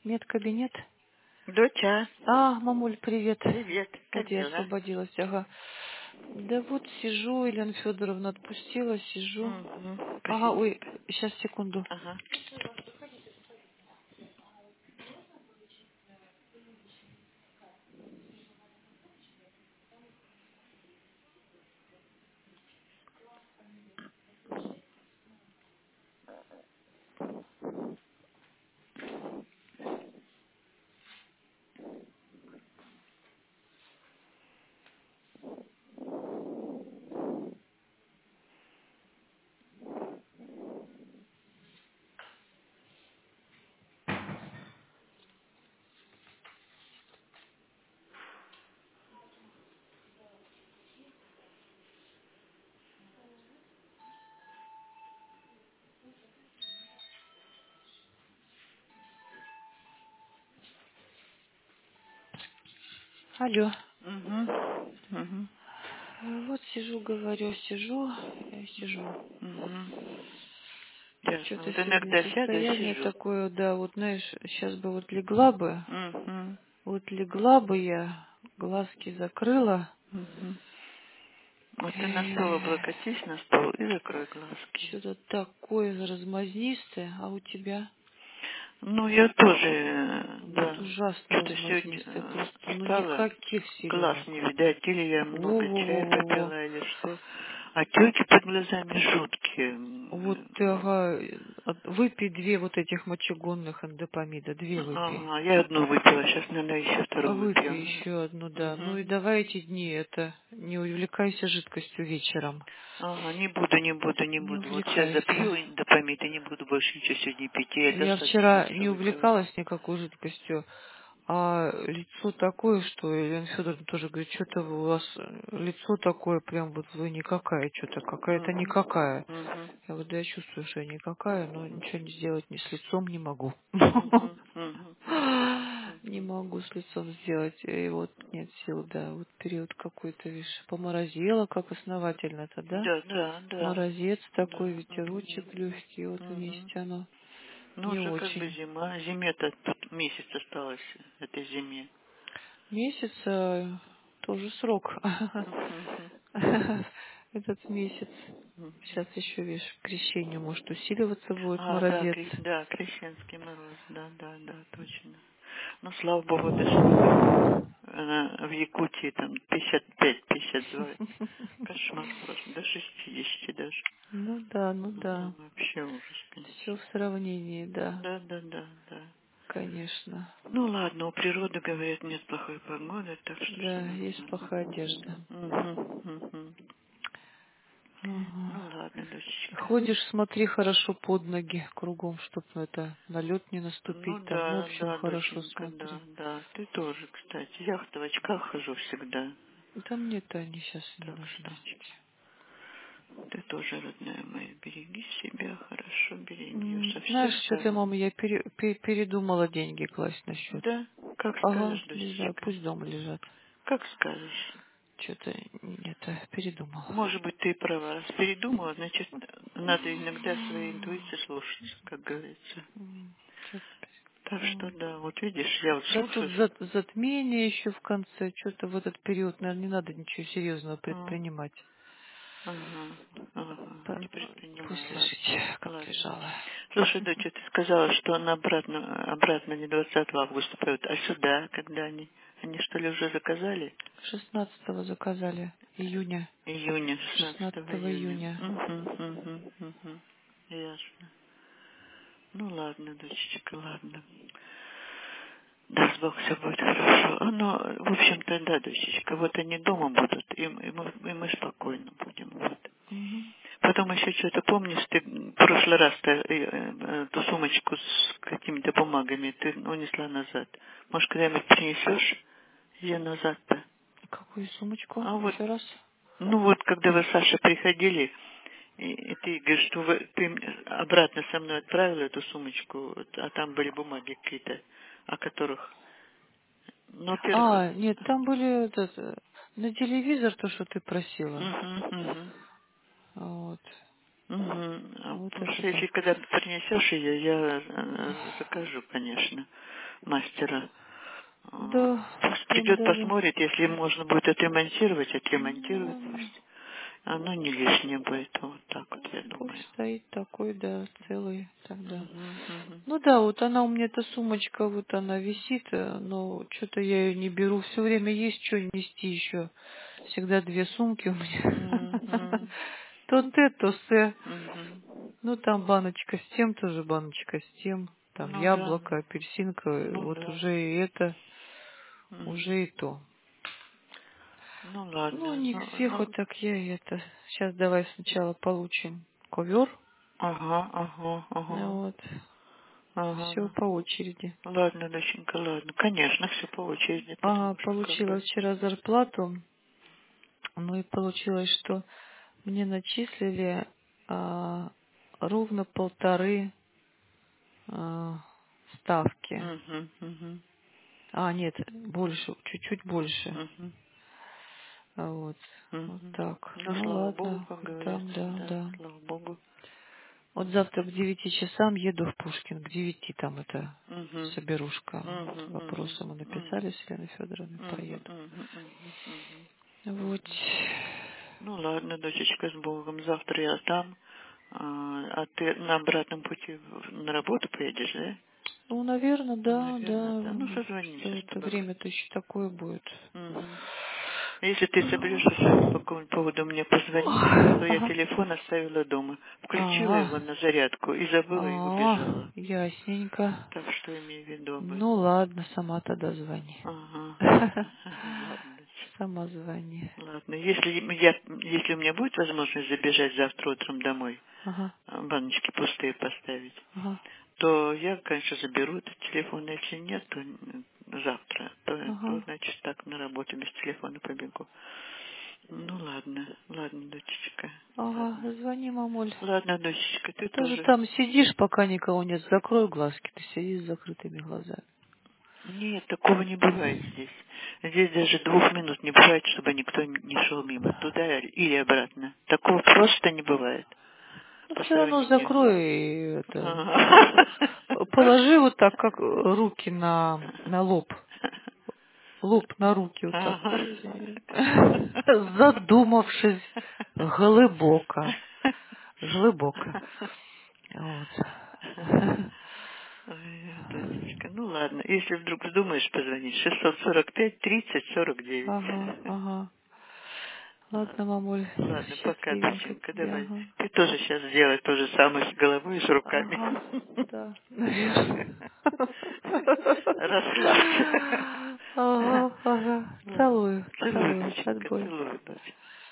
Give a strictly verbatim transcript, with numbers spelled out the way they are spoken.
Медкабинет. Доча, А, мамуль, привет. привет, Вот как я дела? освободилась, ага. Да вот сижу, Елена Федоровна отпустила, сижу. Угу. Ага, Посиди. ой, сейчас, секунду. Ага. Алло. Угу. Угу. Э, Вот сижу, говорю, сижу, э, сижу. Угу. Ясно. Что-то Вот сегодня иногда сяду и состояние сижу. такое, да, вот знаешь, сейчас бы вот легла бы, Угу. вот легла бы я, глазки закрыла. Угу. Вот ты на стол облокотись, на стол и закрой глазки. Что-то такое размазнистое, а у тебя? Ну, я тоже, э, Вот да, ужасно что сегодня размазнистое, э, просто, ну встала, никаких глаз селенок. не видать, или я много чая Во-во-во-во-во. попила, или что. Отеки под глазами жуткие. Вот М, ты, ага, э, от- выпей две вот этих мочегонных андопамида, две выпей. Ага, я одну выпила, сейчас, наверное, еще А вторую выпей выпью. еще одну, да. Ну и Угу. давай эти дни это, не увлекайся жидкостью вечером. Ага, не буду, не буду, не Не буду. Вот сейчас увлекайся. запью допомит и не буду больше ничего сегодня пить. Я Я достаточно вчера все не выпила. увлекалась никакой жидкостью, а лицо такое, что Елена Федоровна тоже говорит, что-то у вас э, лицо такое, прям вот вы никакая, что-то какая-то Угу. никакая. Угу. Я вот да, я чувствую, что я никакая, но ничего не сделать ни с лицом не могу. Угу. Угу. Не Угу. могу с лицом сделать. И вот нет сил, да. Вот период какой-то, видишь, поморозело, как основательно-то, да? Да, да, да. Морозец такой, Да. ветерочек Угу. легкий, вот Угу. вместе оно Ну, не уже как бы очень. зима. Зиме-то тут месяц осталось этой зиме. Месяц э, тоже срок. Угу. Этот месяц. Угу. Сейчас еще, видишь, к крещению может усиливаться будет А, да, морозец. кре- да, крещенский мороз, да, да, да, точно. Ну, слава богу, дошло до этого. Она в Якутии там пятьдесят пять пятьдесят два. Кошмар просто, до шестидесяти даже. Ну да, ну Ну, да. вообще ужас, Все в конечно. сравнении, да, Да, да, да, да. конечно. Ну ладно, у природы, говорят, нет плохой погоды, так что что Да, нам есть плохая одежда. Угу, угу. Ага. Ну ладно, дочечка. Ходишь, смотри хорошо под ноги кругом, чтоб это на лед не Ну наступить. Там, ну, в да, общем, да, хорошо доченька, да, смотри. да. Ты тоже, кстати. Я-то в очках хожу всегда. Да мне-то они сейчас не Так нужны, что очки. ты тоже, родная моя, береги себя, хорошо береги. М, Все, все Знаешь, что-то, ставим. мама, я пере- пе- передумала деньги класть на счет. Да, как Ага, скажешь, не знаю, дочечка. пусть дома лежат. Как скажешь. Что-то это передумала. Может быть, ты и права. Раз передумала, значит, надо иногда своей интуиции слушаться, как говорится. М, чё-то Так что передумала. да, вот видишь, я вот Да тут слушаю. зат- затмение еще в конце. Что-то в этот период, наверное, не надо ничего серьезного М, предпринимать. Ага, ага, По- не предпринимаю, Пусть ладно. лежит, как Ладно. лежала. Слушай, доча, ты сказала, что она обратно, обратно не двадцатого августа поет, а сюда, когда они? Они что ли уже заказали? шестнадцатого заказали. Июня. Июня, шестнадцатого шестнадцатого июня. июня. Угу, угу, угу. Ясно. Ну ладно, дочечка, ладно. Даст Бог, все будет хорошо. А, Ну, в общем-то, да, дочечка, вот они дома будут, и, м- и мы, и мы спокойно будем, вот. Мгм. Потом еще что-то помнишь, ты в прошлый раз -то, э, э, ту сумочку с какими-то бумагами ты унесла назад. Может, когда-нибудь принесешь ее назад-то? Какую сумочку? А вот, Еще раз. ну вот, когда вы с Сашей приходили, и, и ты говоришь, что вы, ты мне обратно со мной отправила эту сумочку, вот, а там были бумаги какие-то, о которых, ну, во-первых, А, нет, там были этот, э, на телевизор то, что ты просила. угу, угу. Вот. Мгм. А Вот потому это что если так. когда принесешь ее, я э, закажу, конечно, мастера. А, Да, Пусть прям придет, даже. посмотрит, если можно будет отремонтировать, Ну отремонтирует ладно. пусть. Оно не лишнее будет, вот так вот, я Пусть думаю. стоит такой, да, целый тогда. Мгм, мгм. Ну да, вот она у меня, эта сумочка, вот она висит, э, но что-то я ее не беру. Все время есть что нести еще. Всегда две сумки у меня. Мгм, То Т, то С. мгм. Ну там баночка с тем, тоже баночка с тем. Там Ну да, яблоко, апельсинка. ну Вот да. уже и это, Мгм. уже и то. Ну Ну, ладно, не ну, всех ну, вот так я и это. Сейчас давай сначала получим ковер. ага, ага, ага, Вот. Все ага. по очереди. Ладно, доченька, ладно. Конечно, все по очереди, А, потому что как получила бы... вчера зарплату. Ну и получилось, что мне начислили а, ровно полторы а, ставки. Угу, угу, А, нет, больше, чуть-чуть больше. угу, А вот, вот угу. так. Ну, Ну слава богу, ладно, как да, говорится, да, да, да. слава богу. Вот завтра к девяти часам еду в Пушкин. К девяти там это Угу, соберушка. угу, Вот угу, вопросы мы угу, написали с Еленой Федоровной, угу, поеду. угу, угу, угу. Вот. Ну ладно, дочечка, с Богом. Завтра я там. А, а ты на обратном пути в- на работу поедешь, да? Ну, наверное, Ну, да, наверное, да. да. Ну, Что созвонимся с это тобой. время-то еще такое будет. Угу. Если ты соберешься сегодня по какому-нибудь поводу мне позвонить, скажи, что я Ага. телефон оставила дома. Включила его А, на зарядку и забыла, и а, убежала. ясненько. Так что имей в виду об Ну этом. ладно, сама тогда звони. Ага. Ладно, дочь. Сама звони. Ладно. Если, я, если у меня будет возможность забежать завтра утром домой, Ага, а, баночки пустые поставить, ага, то я, конечно, заберу этот телефон. А если нет, то м, завтра. То, то, ага. значит, так на работу без телефона побегу. Ну, ладно. Ладно, дочечка. Ага, Ладно. звони, мамуль. Ладно, дочечка, Ты ты тоже тоже. там сидишь, пока никого нет. Закрой глазки, ты сидишь с закрытыми глазами. Нет, такого не бывает здесь. Здесь даже двух минут не бывает, чтобы никто не шел мимо. Туда или обратно. Такого просто не бывает. Ну, По все равно сравнению. закрой и это. Ага. Положи вот так, как руки на, на лоб. Лоб на руки вот так Ага. положи. Задумавшись глибоко. Глибоко. Вот. Ой, дочечка, ну ладно. Если вдруг вздумаешь позвонить, шестьсот сорок пять тридцать сорок девять. Ага, ага. Ладно, Ладно, мамуль, ладно, пока, счастливенько доченька, тебе, давай. ага. Ты тоже сейчас сделай то же самое с головой и с руками. Ага, да, наверное. Расслабься. Ага, ага. Ладно. Целую, Целую, целую. доченька, Отбой. целую, дочь.